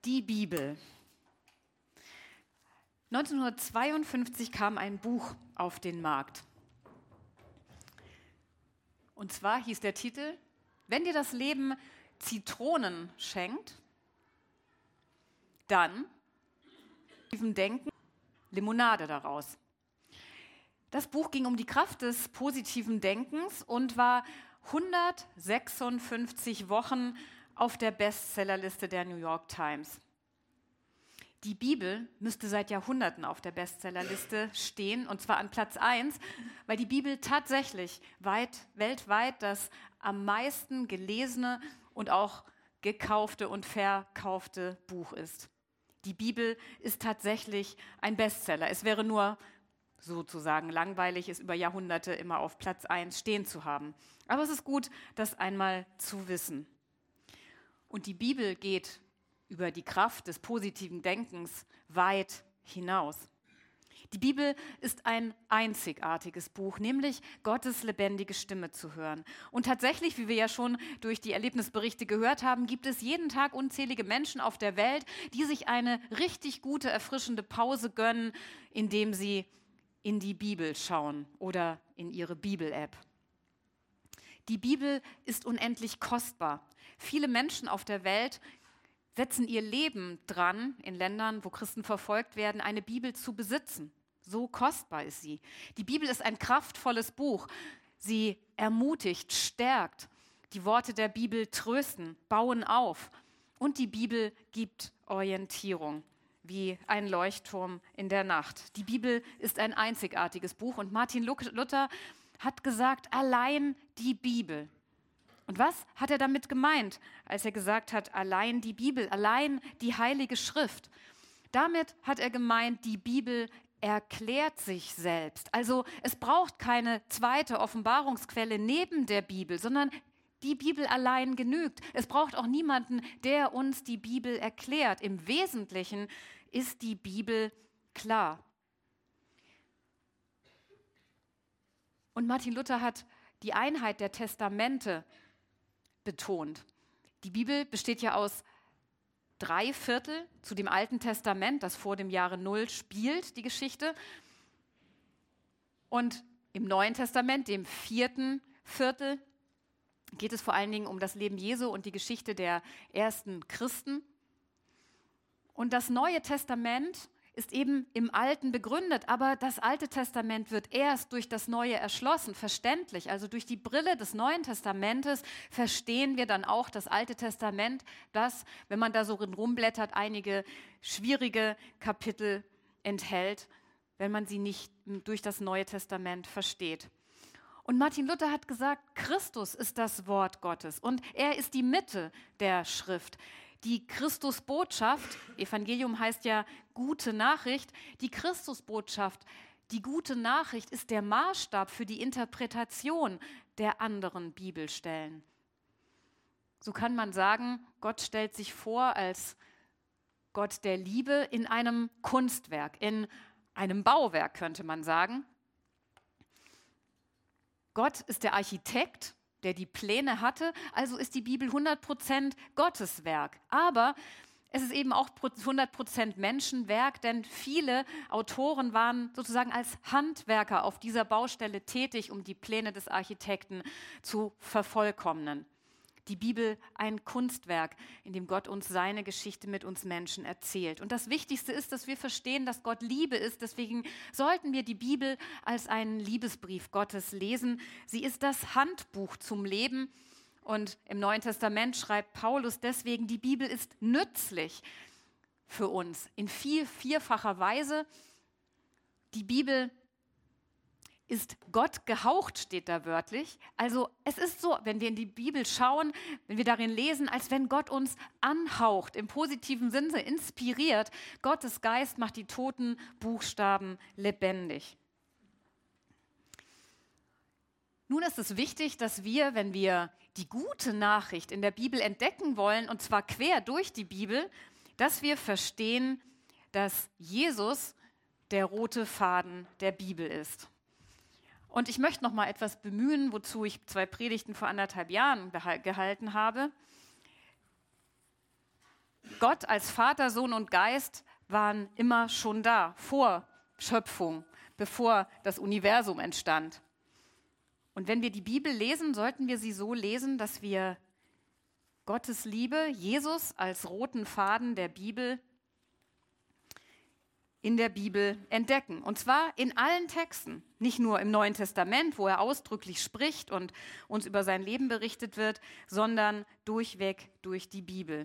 Die Bibel. 1952 kam ein Buch auf den Markt. Und zwar hieß der Titel: Wenn dir das Leben Zitronen schenkt, dann denken Limonade daraus. Das Buch ging um die Kraft des positiven Denkens und war 156 Wochen auf der Bestsellerliste der New York Times. Die Bibel müsste seit Jahrhunderten auf der Bestsellerliste stehen, und zwar an Platz 1, weil die Bibel tatsächlich weltweit das am meisten gelesene und auch gekaufte und verkaufte Buch ist. Die Bibel ist tatsächlich ein Bestseller. Es wäre nur sozusagen langweilig, es über Jahrhunderte immer auf Platz 1 stehen zu haben. Aber es ist gut, das einmal zu wissen. Und die Bibel geht über die Kraft des positiven Denkens weit hinaus. Die Bibel ist ein einzigartiges Buch, nämlich Gottes lebendige Stimme zu hören. Und tatsächlich, wie wir ja schon durch die Erlebnisberichte gehört haben, gibt es jeden Tag unzählige Menschen auf der Welt, die sich eine richtig gute, erfrischende Pause gönnen, indem sie in die Bibel schauen oder in ihre Bibel-App. Die Bibel ist unendlich kostbar. Viele Menschen auf der Welt setzen ihr Leben dran, in Ländern, wo Christen verfolgt werden, eine Bibel zu besitzen. So kostbar ist sie. Die Bibel ist ein kraftvolles Buch. Sie ermutigt, stärkt. Die Worte der Bibel trösten, bauen auf. Und die Bibel gibt Orientierung, wie ein Leuchtturm in der Nacht. Die Bibel ist ein einzigartiges Buch. Und Martin Luther hat gesagt, allein die Bibel. Und was hat er damit gemeint, als er gesagt hat, allein die Bibel, allein die Heilige Schrift? Damit hat er gemeint, die Bibel erklärt sich selbst. Also es braucht keine zweite Offenbarungsquelle neben der Bibel, sondern die Bibel allein genügt. Es braucht auch niemanden, der uns die Bibel erklärt. Im Wesentlichen ist die Bibel klar. Und Martin Luther hat die Einheit der Testamente betont. Die Bibel besteht ja aus 3/4 zu dem Alten Testament, das vor dem Jahre 0 spielt, die Geschichte. Und im Neuen Testament, dem 4/4, geht es vor allen Dingen um das Leben Jesu und die Geschichte der ersten Christen. Und das Neue Testament ist eben im Alten begründet, aber das Alte Testament wird erst durch das Neue erschlossen, verständlich. Also durch die Brille des Neuen Testamentes verstehen wir dann auch das Alte Testament, das, wenn man da so rumblättert, einige schwierige Kapitel enthält, wenn man sie nicht durch das Neue Testament versteht. Und Martin Luther hat gesagt, Christus ist das Wort Gottes und er ist die Mitte der Schrift. Die Christusbotschaft, Evangelium heißt ja gute Nachricht, die Christusbotschaft, die gute Nachricht ist der Maßstab für die Interpretation der anderen Bibelstellen. So kann man sagen, Gott stellt sich vor als Gott der Liebe in einem Kunstwerk, in einem Bauwerk, könnte man sagen. Gott ist der Architekt, der die Pläne hatte, also ist die Bibel 100% Gottes Werk. Aber es ist eben auch 100% Menschenwerk, denn viele Autoren waren sozusagen als Handwerker auf dieser Baustelle tätig, um die Pläne des Architekten zu vervollkommnen. Die Bibel ein Kunstwerk, in dem Gott uns seine Geschichte mit uns Menschen erzählt. Und das Wichtigste ist, dass wir verstehen, dass Gott Liebe ist. Deswegen sollten wir die Bibel als einen Liebesbrief Gottes lesen. Sie ist das Handbuch zum Leben. Und im Neuen Testament schreibt Paulus deswegen, die Bibel ist nützlich für uns in vierfacher Weise. Die Bibel ist Gott gehaucht, steht da wörtlich. Also es ist so, wenn wir in die Bibel schauen, wenn wir darin lesen, als wenn Gott uns anhaucht, im positiven Sinne inspiriert. Gottes Geist macht die toten Buchstaben lebendig. Nun ist es wichtig, dass wir, wenn wir die gute Nachricht in der Bibel entdecken wollen, und zwar quer durch die Bibel, dass wir verstehen, dass Jesus der rote Faden der Bibel ist. Und ich möchte noch mal etwas bemühen, wozu ich 2 Predigten vor 1,5 Jahren gehalten habe. Gott als Vater, Sohn und Geist waren immer schon da, vor Schöpfung, bevor das Universum entstand. Und wenn wir die Bibel lesen, sollten wir sie so lesen, dass wir Gottes Liebe, Jesus als roten Faden der Bibel, in der Bibel entdecken. Und zwar in allen Texten, nicht nur im Neuen Testament, wo er ausdrücklich spricht und uns über sein Leben berichtet wird, sondern durchweg durch die Bibel.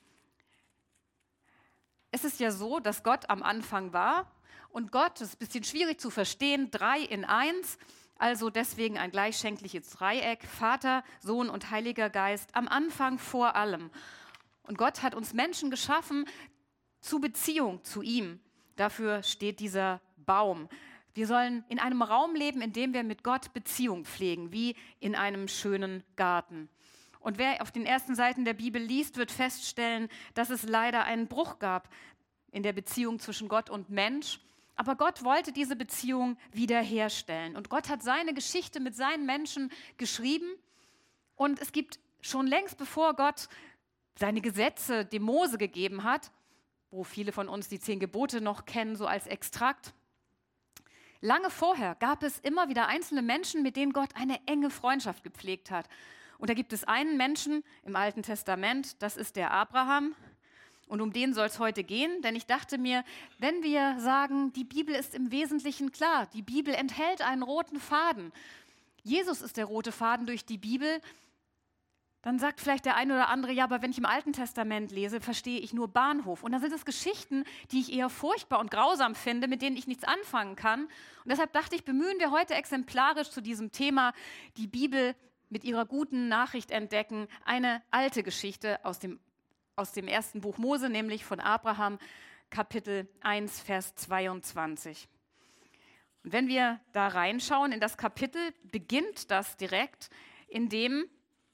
Es ist ja so, dass Gott am Anfang war und Gott, das ist ein bisschen schwierig zu verstehen, 3 in 1, also deswegen ein gleichschenkliches Dreieck, Vater, Sohn und Heiliger Geist, am Anfang vor allem. Und Gott hat uns Menschen geschaffen zu Beziehung zu ihm. Dafür steht dieser Baum. Wir sollen in einem Raum leben, in dem wir mit Gott Beziehung pflegen, wie in einem schönen Garten. Und wer auf den ersten Seiten der Bibel liest, wird feststellen, dass es leider einen Bruch gab in der Beziehung zwischen Gott und Mensch. Aber Gott wollte diese Beziehung wiederherstellen. Und Gott hat seine Geschichte mit seinen Menschen geschrieben. Und es gibt schon längst, bevor Gott seine Gesetze dem Mose gegeben hat, wo viele von uns die 10 Gebote noch kennen, so als Extrakt. Lange vorher gab es immer wieder einzelne Menschen, mit denen Gott eine enge Freundschaft gepflegt hat. Und da gibt es einen Menschen im Alten Testament, das ist der Abraham. Und um den soll es heute gehen, denn ich dachte mir, wenn wir sagen, die Bibel ist im Wesentlichen klar, die Bibel enthält einen roten Faden, Jesus ist der rote Faden durch die Bibel, dann sagt vielleicht der eine oder andere, ja, aber wenn ich im Alten Testament lese, verstehe ich nur Bahnhof. Und dann sind es Geschichten, die ich eher furchtbar und grausam finde, mit denen ich nichts anfangen kann. Und deshalb dachte ich, bemühen wir heute exemplarisch zu diesem Thema die Bibel mit ihrer guten Nachricht entdecken, eine alte Geschichte aus dem ersten Buch Mose, nämlich von Abraham, Kapitel 1, Vers 22. Und wenn wir da reinschauen in das Kapitel, beginnt das direkt, indem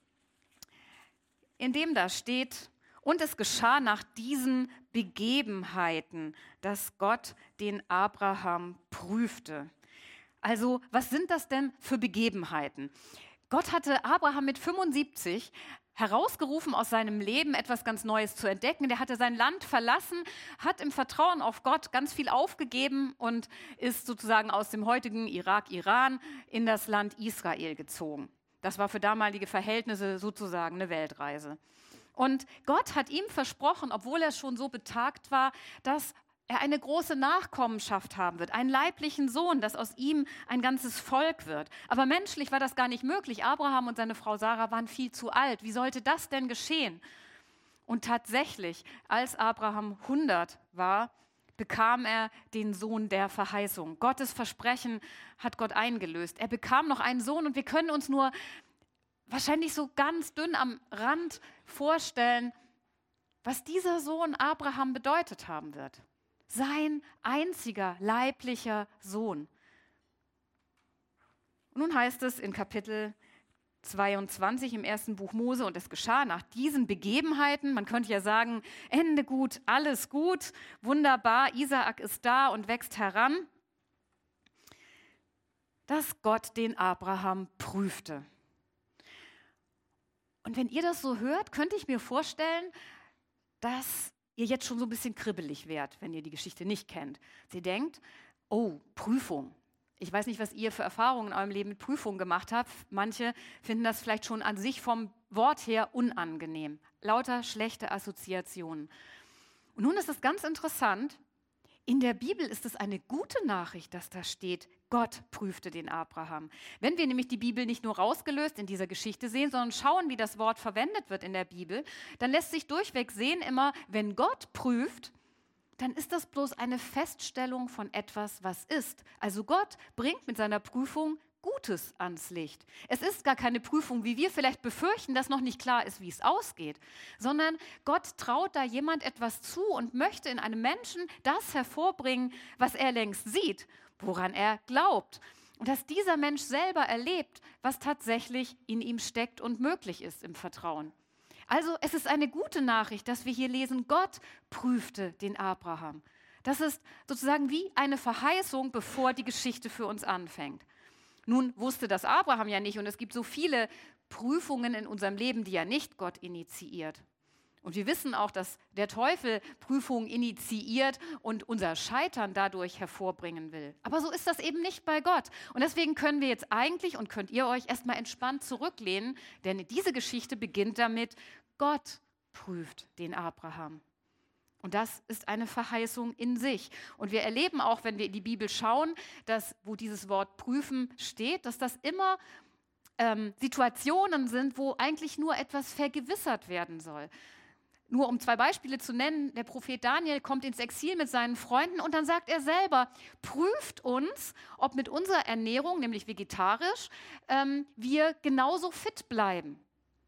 da steht, und es geschah nach diesen Begebenheiten, dass Gott den Abraham prüfte. Also, was sind das denn für Begebenheiten? Gott hatte Abraham mit 75 herausgerufen aus seinem Leben, etwas ganz Neues zu entdecken. Der hatte sein Land verlassen, hat im Vertrauen auf Gott ganz viel aufgegeben und ist sozusagen aus dem heutigen Irak, Iran in das Land Israel gezogen. Das war für damalige Verhältnisse sozusagen eine Weltreise. Und Gott hat ihm versprochen, obwohl er schon so betagt war, dass er eine große Nachkommenschaft haben wird, einen leiblichen Sohn, dass aus ihm ein ganzes Volk wird. Aber menschlich war das gar nicht möglich. Abraham und seine Frau Sarah waren viel zu alt. Wie sollte das denn geschehen? Und tatsächlich, als Abraham 100 war, bekam er den Sohn der Verheißung. Gottes Versprechen hat Gott eingelöst. Er bekam noch einen Sohn und wir können uns nur wahrscheinlich so ganz dünn am Rand vorstellen, was dieser Sohn Abraham bedeutet haben wird. Sein einziger leiblicher Sohn. Und nun heißt es in Kapitel 22 im ersten Buch Mose, und es geschah nach diesen Begebenheiten, man könnte ja sagen, Ende gut, alles gut, wunderbar, Isaak ist da und wächst heran, dass Gott den Abraham prüfte. Und wenn ihr das so hört, könnte ich mir vorstellen, dass ihr jetzt schon so ein bisschen kribbelig werdet, wenn ihr die Geschichte nicht kennt. Sie denkt, oh, Prüfung. Ich weiß nicht, was ihr für Erfahrungen in eurem Leben mit Prüfungen gemacht habt. Manche finden das vielleicht schon an sich vom Wort her unangenehm. Lauter schlechte Assoziationen. Und nun ist es ganz interessant, in der Bibel ist es eine gute Nachricht, dass da steht, Gott prüfte den Abraham. Wenn wir nämlich die Bibel nicht nur rausgelöst in dieser Geschichte sehen, sondern schauen, wie das Wort verwendet wird in der Bibel, dann lässt sich durchweg sehen immer, wenn Gott prüft, dann ist das bloß eine Feststellung von etwas, was ist. Also Gott bringt mit seiner Prüfung Gutes ans Licht. Es ist gar keine Prüfung, wie wir vielleicht befürchten, dass noch nicht klar ist, wie es ausgeht, sondern Gott traut da jemand etwas zu und möchte in einem Menschen das hervorbringen, was er längst sieht, woran er glaubt. Und dass dieser Mensch selber erlebt, was tatsächlich in ihm steckt und möglich ist im Vertrauen. Also es ist eine gute Nachricht, dass wir hier lesen, Gott prüfte den Abraham. Das ist sozusagen wie eine Verheißung, bevor die Geschichte für uns anfängt. Nun wusste das Abraham ja nicht und es gibt so viele Prüfungen in unserem Leben, die ja nicht Gott initiiert. Und wir wissen auch, dass der Teufel Prüfungen initiiert und unser Scheitern dadurch hervorbringen will. Aber so ist das eben nicht bei Gott. Und deswegen können wir jetzt eigentlich und könnt ihr euch erstmal entspannt zurücklehnen, denn diese Geschichte beginnt damit, Gott prüft den Abraham. Und das ist eine Verheißung in sich. Und wir erleben auch, wenn wir in die Bibel schauen, dass, wo dieses Wort prüfen steht, dass das immer Situationen sind, wo eigentlich nur etwas vergewissert werden soll. Nur um 2 Beispiele zu nennen, der Prophet Daniel kommt ins Exil mit seinen Freunden und dann sagt er selber, prüft uns, ob mit unserer Ernährung, nämlich vegetarisch, wir genauso fit bleiben.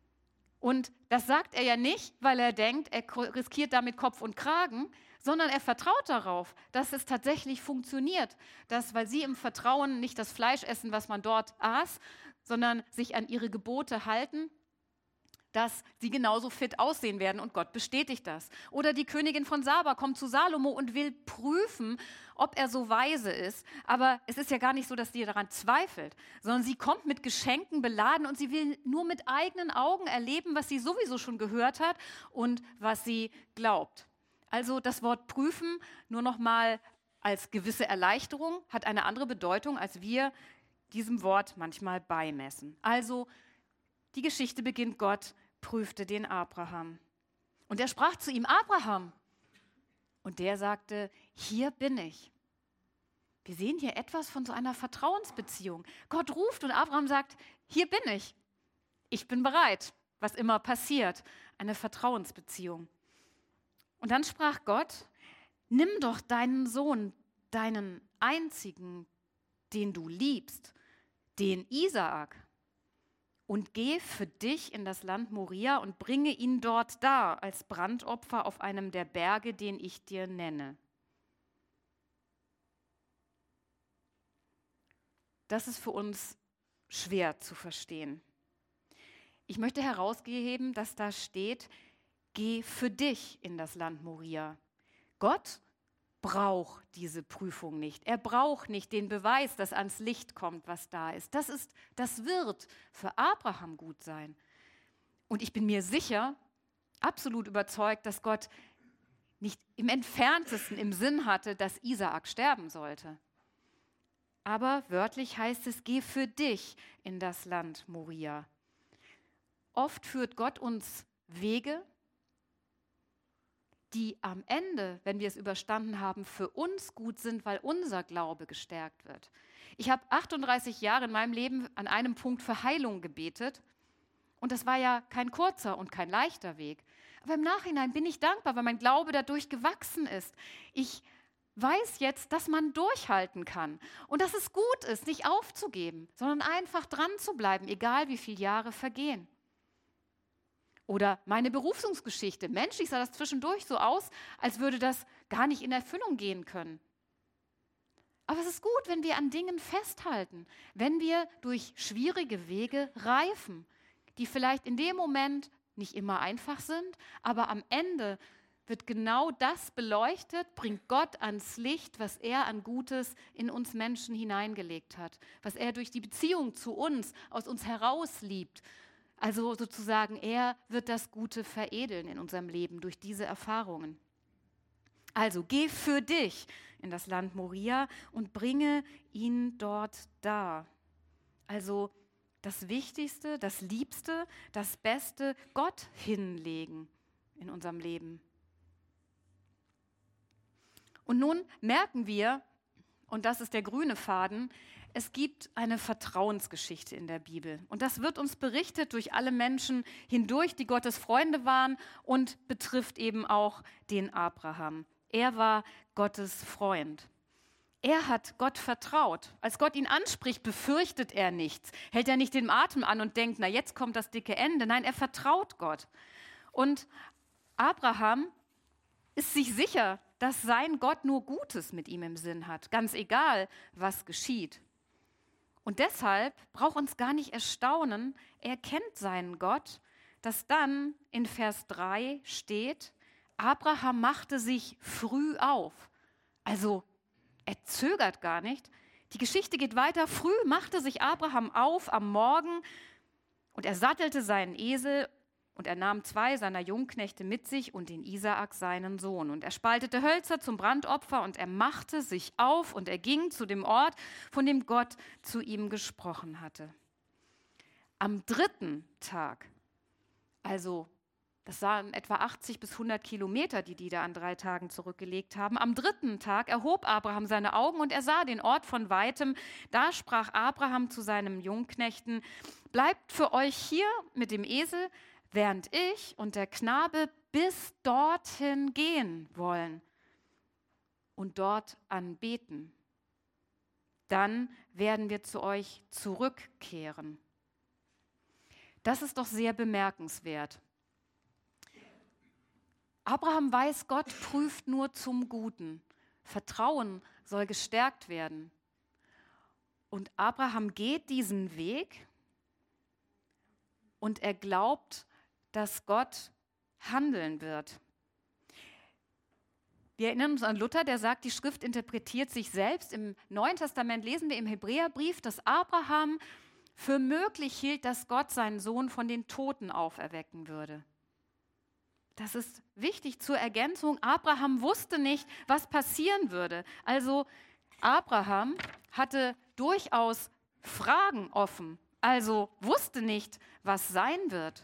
Und das sagt er ja nicht, weil er denkt, er riskiert damit Kopf und Kragen, sondern er vertraut darauf, dass es tatsächlich funktioniert. Dass, weil sie im Vertrauen nicht das Fleisch essen, was man dort aß, sondern sich an ihre Gebote halten, dass sie genauso fit aussehen werden und Gott bestätigt das. Oder die Königin von Saba kommt zu Salomo und will prüfen, ob er so weise ist. Aber es ist ja gar nicht so, dass sie daran zweifelt, sondern sie kommt mit Geschenken beladen und sie will nur mit eigenen Augen erleben, was sie sowieso schon gehört hat und was sie glaubt. Also das Wort prüfen, nur noch mal als gewisse Erleichterung, hat eine andere Bedeutung, als wir diesem Wort manchmal beimessen. Also die Geschichte beginnt, Gott prüfte den Abraham. Und er sprach zu ihm, Abraham. Und der sagte, hier bin ich. Wir sehen hier etwas von so einer Vertrauensbeziehung. Gott ruft und Abraham sagt, hier bin ich. Ich bin bereit, was immer passiert. Eine Vertrauensbeziehung. Und dann sprach Gott, nimm doch deinen Sohn, deinen einzigen, den du liebst, den Isaak, und geh für dich in das Land Moria und bringe ihn dort dar als Brandopfer auf einem der Berge, den ich dir nenne. Das ist für uns schwer zu verstehen. Ich möchte herausgeben, dass da steht, geh für dich in das Land Moria. Gott braucht diese Prüfung nicht. Er braucht nicht den Beweis, dass ans Licht kommt, was da ist. Das wird für Abraham gut sein. Und ich bin mir sicher, absolut überzeugt, dass Gott nicht im Entferntesten im Sinn hatte, dass Isaak sterben sollte. Aber wörtlich heißt es, geh für dich in das Land Moria. Oft führt Gott uns Wege, die am Ende, wenn wir es überstanden haben, für uns gut sind, weil unser Glaube gestärkt wird. Ich habe 38 Jahre in meinem Leben an einem Punkt für Heilung gebetet und das war ja kein kurzer und kein leichter Weg. Aber im Nachhinein bin ich dankbar, weil mein Glaube dadurch gewachsen ist. Ich weiß jetzt, dass man durchhalten kann und dass es gut ist, nicht aufzugeben, sondern einfach dran zu bleiben, egal wie viele Jahre vergehen. Oder meine Berufungsgeschichte. Menschlich sah das zwischendurch so aus, als würde das gar nicht in Erfüllung gehen können. Aber es ist gut, wenn wir an Dingen festhalten, wenn wir durch schwierige Wege reifen, die vielleicht in dem Moment nicht immer einfach sind, aber am Ende wird genau das beleuchtet, bringt Gott ans Licht, was er an Gutes in uns Menschen hineingelegt hat, was er durch die Beziehung zu uns, aus uns heraus liebt. Also sozusagen, er wird das Gute veredeln in unserem Leben durch diese Erfahrungen. Also geh für dich in das Land Moria und bringe ihn dort dar. Also das Wichtigste, das Liebste, das Beste Gott hinlegen in unserem Leben. Und nun merken wir, und das ist der grüne Faden, es gibt eine Vertrauensgeschichte in der Bibel. Und das wird uns berichtet durch alle Menschen hindurch, die Gottes Freunde waren und betrifft eben auch den Abraham. Er war Gottes Freund. Er hat Gott vertraut. Als Gott ihn anspricht, befürchtet er nichts. Hält er nicht den Atem an und denkt, na jetzt kommt das dicke Ende. Nein, er vertraut Gott. Und Abraham ist sich sicher, dass sein Gott nur Gutes mit ihm im Sinn hat, ganz egal, was geschieht. Und deshalb braucht uns gar nicht erstaunen, er kennt seinen Gott, dass dann in Vers 3 steht, Abraham machte sich früh auf. Also er zögert gar nicht. Die Geschichte geht weiter. Früh machte sich Abraham auf am Morgen und er sattelte seinen Esel Und er nahm 2 seiner Jungknechte mit sich und den Isaak, seinen Sohn. Und er spaltete Hölzer zum Brandopfer und er machte sich auf und er ging zu dem Ort, von dem Gott zu ihm gesprochen hatte. Am 3. Tag, also das waren etwa 80 bis 100 Kilometer, die da an 3 Tagen zurückgelegt haben. Am 3. Tag erhob Abraham seine Augen und er sah den Ort von Weitem. Da sprach Abraham zu seinen Jungknechten: Bleibt für euch hier mit dem Esel, während ich und der Knabe bis dorthin gehen wollen und dort anbeten. Dann werden wir zu euch zurückkehren. Das ist doch sehr bemerkenswert. Abraham weiß, Gott prüft nur zum Guten. Vertrauen soll gestärkt werden. Und Abraham geht diesen Weg und er glaubt, dass Gott handeln wird. Wir erinnern uns an Luther, der sagt, die Schrift interpretiert sich selbst. Im Neuen Testament lesen wir im Hebräerbrief, dass Abraham für möglich hielt, dass Gott seinen Sohn von den Toten auferwecken würde. Das ist wichtig zur Ergänzung. Abraham wusste nicht, was passieren würde. Also Abraham hatte durchaus Fragen offen, also wusste nicht, was sein wird.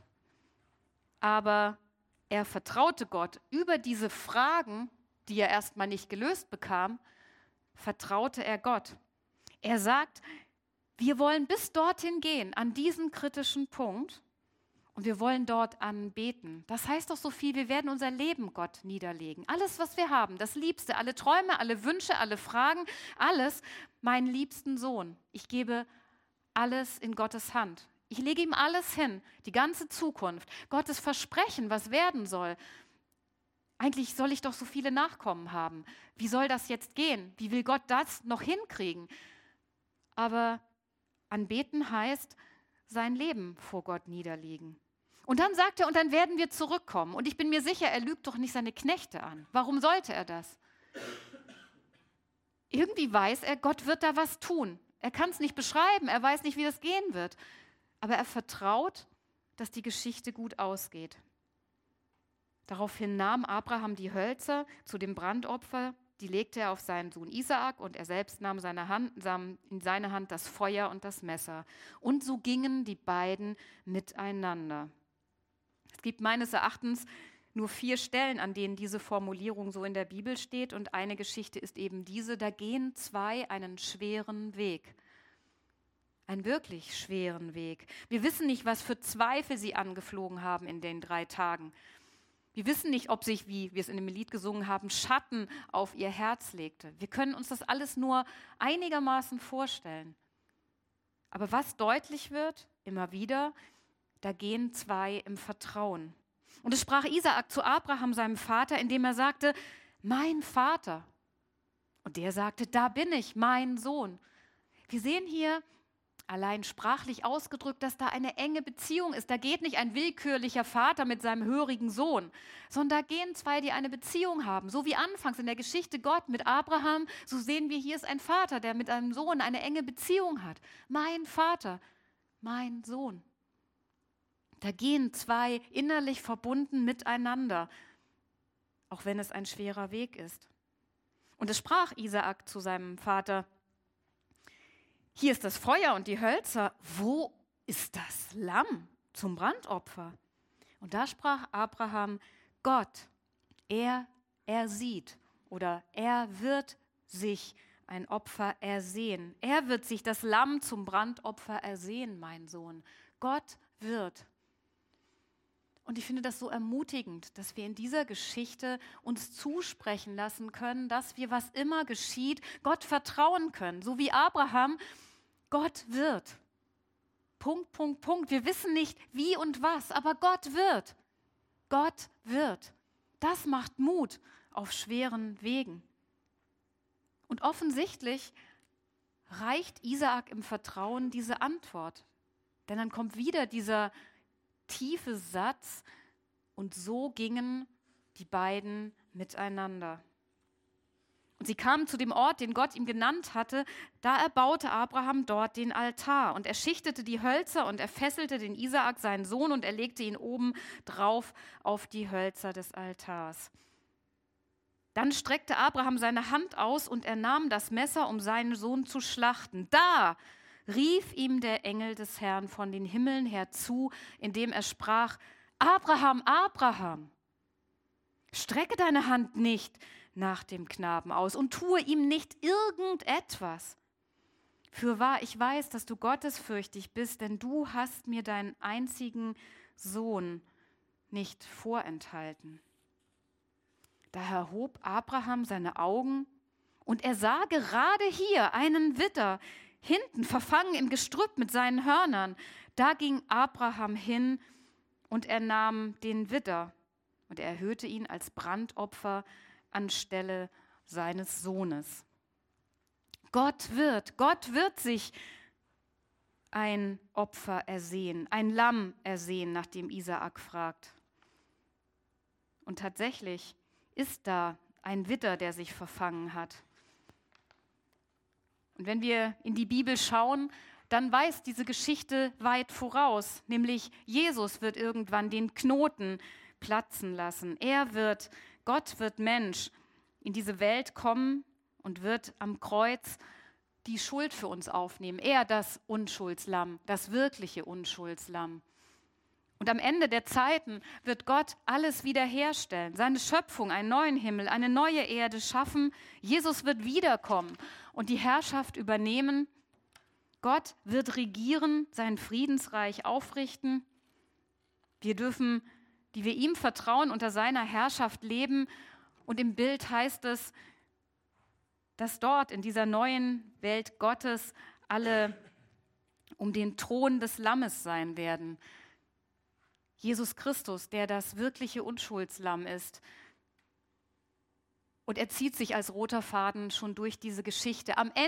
Aber er vertraute Gott. Über diese Fragen, die er erstmal nicht gelöst bekam, vertraute er Gott. Er sagt, wir wollen bis dorthin gehen, an diesen kritischen Punkt, und wir wollen dort anbeten. Das heißt doch so viel, wir werden unser Leben Gott niederlegen. Alles, was wir haben, das Liebste, alle Träume, alle Wünsche, alle Fragen, alles, meinen liebsten Sohn. Ich gebe alles in Gottes Hand. Ich lege ihm alles hin, die ganze Zukunft, Gottes Versprechen, was werden soll. Eigentlich soll ich doch so viele Nachkommen haben. Wie soll das jetzt gehen? Wie will Gott das noch hinkriegen? Aber anbeten heißt, sein Leben vor Gott niederlegen. Und dann sagt er, und dann werden wir zurückkommen. Und ich bin mir sicher, er lügt doch nicht seine Knechte an. Warum sollte er das? Irgendwie weiß er, Gott wird da was tun. Er kann es nicht beschreiben, er weiß nicht, wie das gehen wird. Aber er vertraut, dass die Geschichte gut ausgeht. Daraufhin nahm Abraham die Hölzer zu dem Brandopfer, die legte er auf seinen Sohn Isaak und er selbst nahm in seine Hand das Feuer und das Messer. Und so gingen die beiden miteinander. Es gibt meines Erachtens nur 4 Stellen, an denen diese Formulierung so in der Bibel steht und eine Geschichte ist eben diese, da gehen 2 einen schweren Weg. Einen wirklich schweren Weg. Wir wissen nicht, was für Zweifel sie angeflogen haben in den 3 Tagen. Wir wissen nicht, ob sich, wie wir es in dem Lied gesungen haben, Schatten auf ihr Herz legte. Wir können uns das alles nur einigermaßen vorstellen. Aber was deutlich wird, immer wieder, da gehen 2 im Vertrauen. Und es sprach Isaak zu Abraham, seinem Vater, indem er sagte, mein Vater. Und der sagte, da bin ich, mein Sohn. Wir sehen hier, allein sprachlich ausgedrückt, dass da eine enge Beziehung ist. Da geht nicht ein willkürlicher Vater mit seinem hörigen Sohn, sondern da gehen 2, die eine Beziehung haben. So wie anfangs in der Geschichte Gott mit Abraham, so sehen wir, hier ist ein Vater, der mit einem Sohn eine enge Beziehung hat. Mein Vater, mein Sohn. Da gehen 2 innerlich verbunden miteinander, auch wenn es ein schwerer Weg ist. Und es sprach Isaak zu seinem Vater, hier ist das Feuer und die Hölzer. Wo ist das Lamm zum Brandopfer? Und da sprach Abraham, Gott, er sieht oder er wird sich ein Opfer ersehen. Er wird sich das Lamm zum Brandopfer ersehen, mein Sohn. Gott wird. Und ich finde das so ermutigend, dass wir in dieser Geschichte uns zusprechen lassen können, dass wir, was immer geschieht, Gott vertrauen können. So wie Abraham, Gott wird. Punkt, Punkt, Punkt. Wir wissen nicht, wie und was, aber Gott wird. Gott wird. Das macht Mut auf schweren Wegen. Und offensichtlich reicht Isaak im Vertrauen diese Antwort. Denn dann kommt wieder dieser tiefe Satz, und so gingen die beiden miteinander. Und sie kamen zu dem Ort, den Gott ihm genannt hatte. Da erbaute Abraham dort den Altar. Und er schichtete die Hölzer und er fesselte den Isaak, seinen Sohn, und er legte ihn oben drauf auf die Hölzer des Altars. Dann streckte Abraham seine Hand aus und er nahm das Messer, um seinen Sohn zu schlachten. Da rief ihm der Engel des Herrn von den Himmeln her zu, indem er sprach: Abraham, Abraham, strecke deine Hand nicht nach dem Knaben aus und tue ihm nicht irgendetwas. Fürwahr, ich weiß, dass du gottesfürchtig bist, denn du hast mir deinen einzigen Sohn nicht vorenthalten. Da erhob Abraham seine Augen und er sah gerade hier einen Widder, hinten verfangen im Gestrüpp mit seinen Hörnern. Da ging Abraham hin und er nahm den Widder und er erhöhte ihn als Brandopfer anstelle seines Sohnes. Gott wird sich ein Opfer ersehen, ein Lamm ersehen, nach dem Isaak fragt. Und tatsächlich ist da ein Widder, der sich verfangen hat. Und wenn wir in die Bibel schauen, dann weist diese Geschichte weit voraus, nämlich Jesus wird irgendwann den Knoten platzen lassen. Gott wird Mensch, in diese Welt kommen und wird am Kreuz die Schuld für uns aufnehmen. Er, das Unschuldslamm, das wirkliche Unschuldslamm. Und am Ende der Zeiten wird Gott alles wiederherstellen, seine Schöpfung, einen neuen Himmel, eine neue Erde schaffen. Jesus wird wiederkommen und die Herrschaft übernehmen. Gott wird regieren, sein Friedensreich aufrichten. Wir dürfen, die wir ihm vertrauen, unter seiner Herrschaft leben. Und im Bild heißt es, dass dort in dieser neuen Welt Gottes alle um den Thron des Lammes sein werden. Jesus Christus, der das wirkliche Unschuldslamm ist. Und er zieht sich als roter Faden schon durch diese Geschichte. Am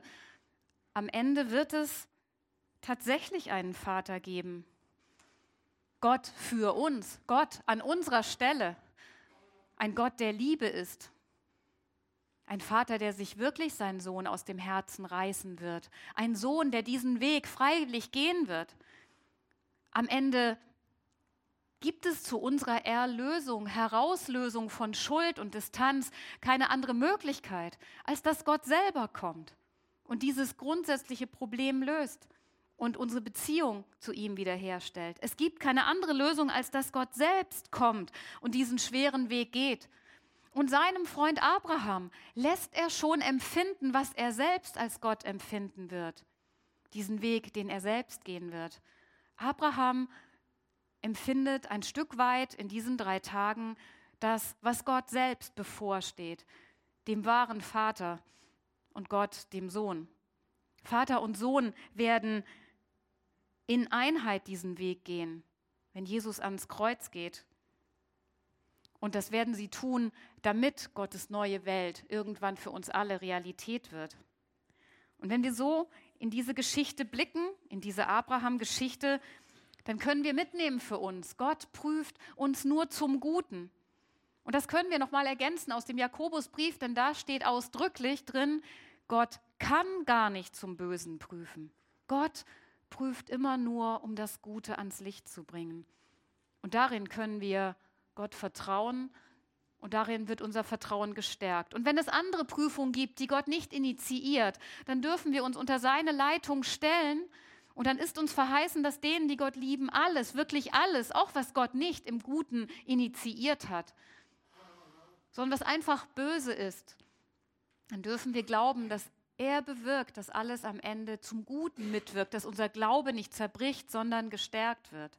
Ende wird es tatsächlich einen Vater geben. Gott für uns, Gott an unserer Stelle. Ein Gott, der Liebe ist. Ein Vater, der sich wirklich seinen Sohn aus dem Herzen reißen wird. Ein Sohn, der diesen Weg freiwillig gehen wird. Am Ende gibt es zu unserer Erlösung, Herauslösung von Schuld und Distanz keine andere Möglichkeit, als dass Gott selber kommt und dieses grundsätzliche Problem löst und unsere Beziehung zu ihm wiederherstellt. Es gibt keine andere Lösung, als dass Gott selbst kommt und diesen schweren Weg geht. Und seinem Freund Abraham lässt er schon empfinden, was er selbst als Gott empfinden wird. Diesen Weg, den er selbst gehen wird. Abraham empfindet ein Stück weit in diesen 3 Tagen das, was Gott selbst bevorsteht, dem wahren Vater und Gott, dem Sohn. Vater und Sohn werden in Einheit diesen Weg gehen, wenn Jesus ans Kreuz geht. Und das werden sie tun, damit Gottes neue Welt irgendwann für uns alle Realität wird. Und wenn wir so in diese Geschichte blicken, in diese Abraham-Geschichte, dann können wir mitnehmen für uns, Gott prüft uns nur zum Guten. Und das können wir nochmal ergänzen aus dem Jakobusbrief, denn da steht ausdrücklich drin, Gott kann gar nicht zum Bösen prüfen. Gott prüft immer nur, um das Gute ans Licht zu bringen. Und darin können wir Gott vertrauen und darin wird unser Vertrauen gestärkt. Und wenn es andere Prüfungen gibt, die Gott nicht initiiert, dann dürfen wir uns unter seine Leitung stellen. Und dann ist uns verheißen, dass denen, die Gott lieben, alles, wirklich alles, auch was Gott nicht im Guten initiiert hat, sondern was einfach böse ist, dann dürfen wir glauben, dass er bewirkt, dass alles am Ende zum Guten mitwirkt, dass unser Glaube nicht zerbricht, sondern gestärkt wird.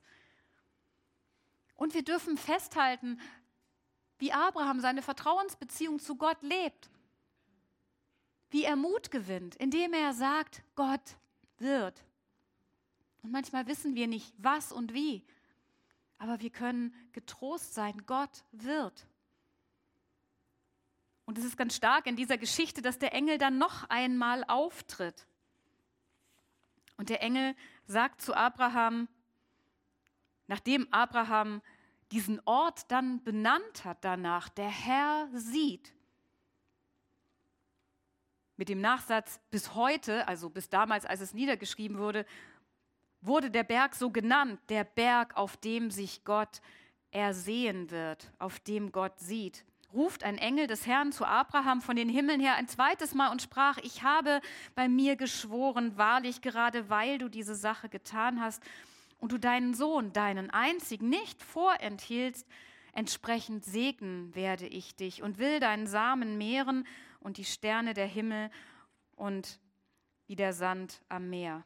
Und wir dürfen festhalten, wie Abraham seine Vertrauensbeziehung zu Gott lebt, wie er Mut gewinnt, indem er sagt, Gott wird. Und manchmal wissen wir nicht, was und wie, aber wir können getrost sein, Gott wird. Und es ist ganz stark in dieser Geschichte, dass der Engel dann noch einmal auftritt. Und der Engel sagt zu Abraham, nachdem Abraham diesen Ort dann benannt hat danach, der Herr sieht. Mit dem Nachsatz bis heute, also bis damals, als es niedergeschrieben wurde, wurde der Berg so genannt, der Berg, auf dem sich Gott ersehen wird, auf dem Gott sieht. Ruft ein Engel des Herrn zu Abraham von den Himmeln her ein zweites Mal und sprach: Ich habe bei mir geschworen, wahrlich, gerade weil du diese Sache getan hast und du deinen Sohn, deinen einzigen, nicht vorenthieltst, entsprechend segnen werde ich dich und will deinen Samen mehren und die Sterne der Himmel und wie der Sand am Meer.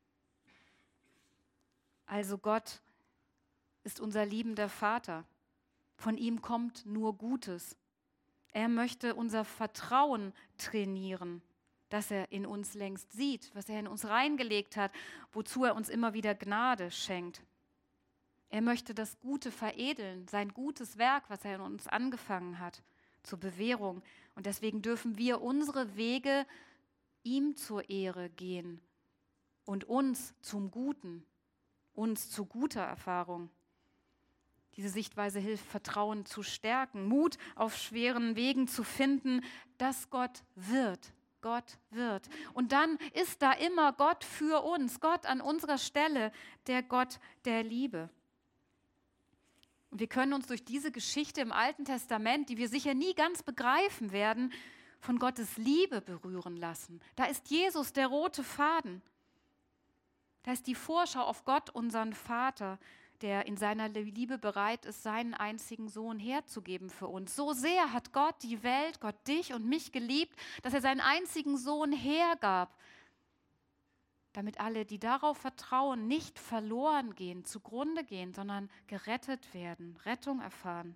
Also Gott ist unser liebender Vater. Von ihm kommt nur Gutes. Er möchte unser Vertrauen trainieren, das er in uns längst sieht, was er in uns reingelegt hat, wozu er uns immer wieder Gnade schenkt. Er möchte das Gute veredeln, sein gutes Werk, was er in uns angefangen hat, zur Bewährung. Und deswegen dürfen wir unsere Wege ihm zur Ehre gehen und uns zum Guten, uns zu guter Erfahrung. Diese Sichtweise hilft, Vertrauen zu stärken, Mut auf schweren Wegen zu finden, dass Gott wird. Gott wird. Und dann ist da immer Gott für uns, Gott an unserer Stelle, der Gott der Liebe. Und wir können uns durch diese Geschichte im Alten Testament, die wir sicher nie ganz begreifen werden, von Gottes Liebe berühren lassen. Da ist Jesus der rote Faden. Da ist die Vorschau auf Gott, unseren Vater, der in seiner Liebe bereit ist, seinen einzigen Sohn herzugeben für uns. So sehr hat Gott die Welt, Gott dich und mich geliebt, dass er seinen einzigen Sohn hergab, damit alle, die darauf vertrauen, nicht verloren gehen, zugrunde gehen, sondern gerettet werden, Rettung erfahren.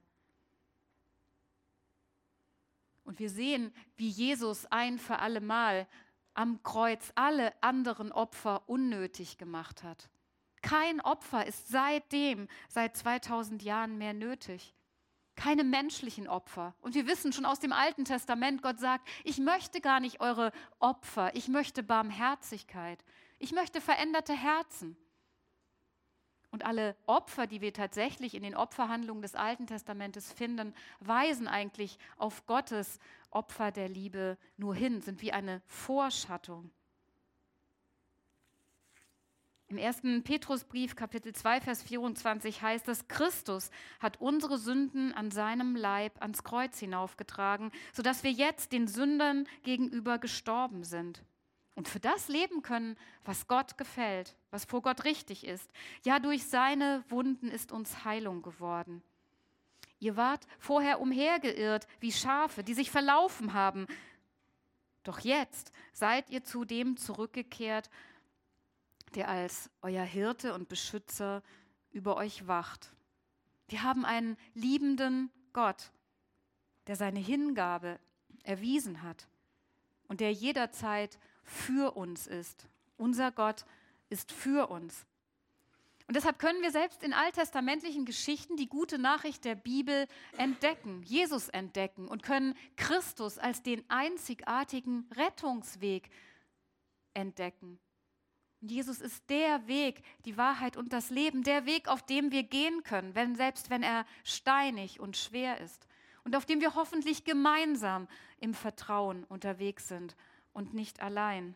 Und wir sehen, wie Jesus ein für alle Mal am Kreuz alle anderen Opfer unnötig gemacht hat. Kein Opfer ist seitdem, seit 2000 Jahren mehr nötig. Keine menschlichen Opfer. Und wir wissen schon aus dem Alten Testament, Gott sagt, ich möchte gar nicht eure Opfer, ich möchte Barmherzigkeit. Ich möchte veränderte Herzen. Und alle Opfer, die wir tatsächlich in den Opferhandlungen des Alten Testamentes finden, weisen eigentlich auf Gottes Opfer der Liebe nur hin, sind wie eine Vorschattung. Im 1. Petrusbrief, Kapitel 2, Vers 24 heißt es, Christus hat unsere Sünden an seinem Leib ans Kreuz hinaufgetragen, sodass wir jetzt den Sündern gegenüber gestorben sind und für das leben können, was Gott gefällt, was vor Gott richtig ist. Ja, durch seine Wunden ist uns Heilung geworden. Ihr wart vorher umhergeirrt wie Schafe, die sich verlaufen haben. Doch jetzt seid ihr zu dem zurückgekehrt, der als euer Hirte und Beschützer über euch wacht. Wir haben einen liebenden Gott, der seine Hingabe erwiesen hat und der jederzeit für uns ist. Unser Gott ist für uns. Und deshalb können wir selbst in alttestamentlichen Geschichten die gute Nachricht der Bibel entdecken, Jesus entdecken und können Christus als den einzigartigen Rettungsweg entdecken. Und Jesus ist der Weg, die Wahrheit und das Leben, der Weg, auf dem wir gehen können, selbst wenn er steinig und schwer ist. Und auf dem wir hoffentlich gemeinsam im Vertrauen unterwegs sind und nicht allein.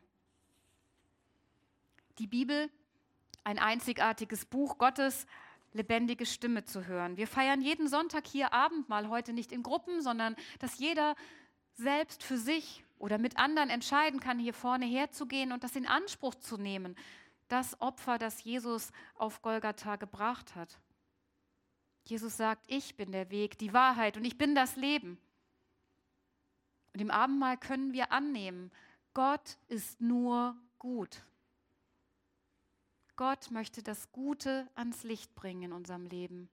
Die Bibel, ein einzigartiges Buch, Gottes lebendige Stimme zu hören. Wir feiern jeden Sonntag hier Abendmahl, heute nicht in Gruppen, sondern dass jeder selbst für sich oder mit anderen entscheiden kann, hier vorne herzugehen und das in Anspruch zu nehmen, das Opfer, das Jesus auf Golgatha gebracht hat. Jesus sagt, ich bin der Weg, die Wahrheit und ich bin das Leben. Und im Abendmahl können wir annehmen, Gott ist nur gut. Gott möchte das Gute ans Licht bringen in unserem Leben.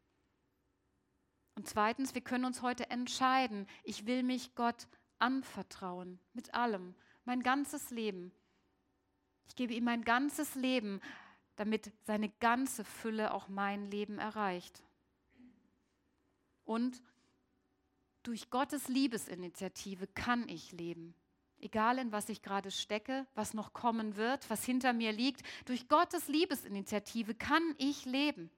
Und zweitens, wir können uns heute entscheiden, ich will mich Gott anvertrauen, mit allem, mein ganzes Leben. Ich gebe ihm mein ganzes Leben, damit seine ganze Fülle auch mein Leben erreicht. Und durch Gottes Liebesinitiative kann ich leben. Egal in was ich gerade stecke, was noch kommen wird, was hinter mir liegt, durch Gottes Liebesinitiative kann ich leben.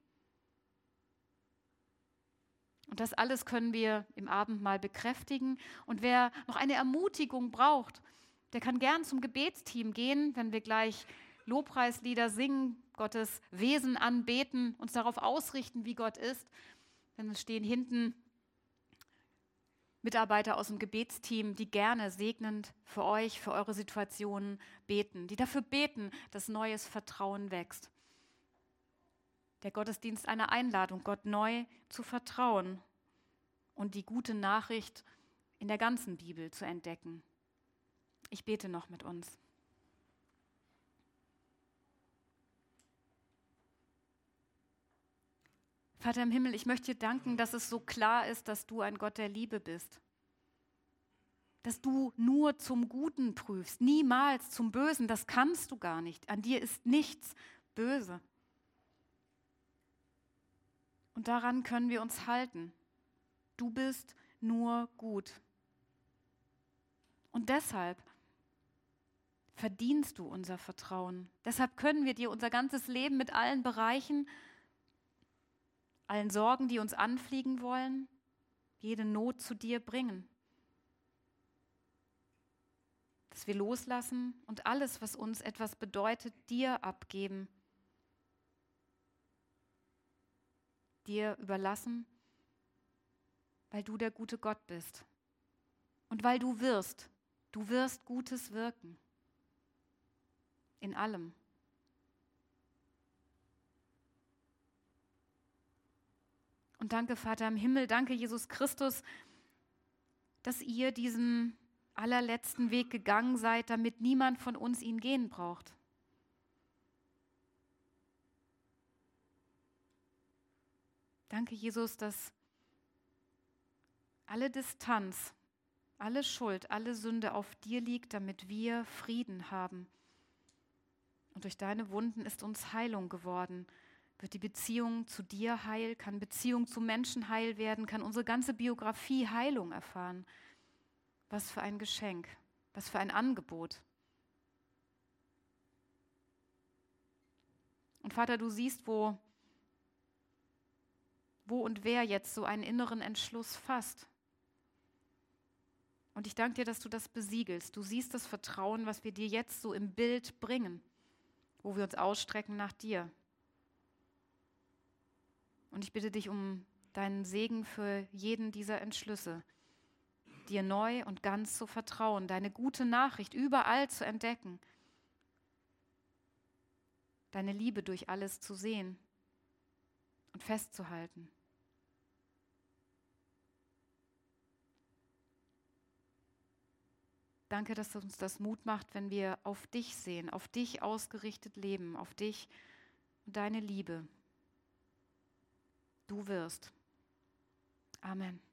Und das alles können wir im Abendmahl bekräftigen. Und wer noch eine Ermutigung braucht, Der kann gern zum Gebetsteam gehen, wenn wir gleich Lobpreislieder singen, Gottes Wesen anbeten, uns darauf ausrichten, wie Gott ist. Dann stehen hinten Mitarbeiter aus dem Gebetsteam, die gerne segnend für euch, für eure Situationen beten, die dafür beten, dass neues Vertrauen wächst. Der Gottesdienst eine Einladung, Gott neu zu vertrauen und die gute Nachricht in der ganzen Bibel zu entdecken. Ich bete noch mit uns. Vater im Himmel, ich möchte dir danken, dass es so klar ist, dass du ein Gott der Liebe bist. Dass du nur zum Guten prüfst, niemals zum Bösen. Das kannst du gar nicht. An dir ist nichts böse. Und daran können wir uns halten. Du bist nur gut. Und deshalb verdienst du unser Vertrauen. Deshalb können wir dir unser ganzes Leben mit allen Bereichen, allen Sorgen, die uns anfliegen wollen, jede Not zu dir bringen. Dass wir loslassen und alles, was uns etwas bedeutet, dir abgeben. Dir überlassen, weil du der gute Gott bist. Und weil du wirst Gutes wirken. In allem. Und danke, Vater im Himmel, danke, Jesus Christus, dass ihr diesen allerletzten Weg gegangen seid, damit niemand von uns ihn gehen braucht. Danke, Jesus, dass alle Distanz, alle Schuld, alle Sünde auf dir liegt, damit wir Frieden haben. Und durch deine Wunden ist uns Heilung geworden. Wird die Beziehung zu dir heil, kann Beziehung zu Menschen heil werden, kann unsere ganze Biografie Heilung erfahren. Was für ein Geschenk, was für ein Angebot. Und Vater, du siehst, wo und wer jetzt so einen inneren Entschluss fasst. Und ich danke dir, dass du das besiegelst. Du siehst das Vertrauen, was wir dir jetzt so im Bild bringen, wo wir uns ausstrecken nach dir. Und ich bitte dich um deinen Segen für jeden dieser Entschlüsse, dir neu und ganz zu vertrauen, deine gute Nachricht überall zu entdecken, deine Liebe durch alles zu sehen und festzuhalten. Danke, dass uns das Mut macht, wenn wir auf dich sehen, auf dich ausgerichtet leben, auf dich und deine Liebe. Du wirst. Amen.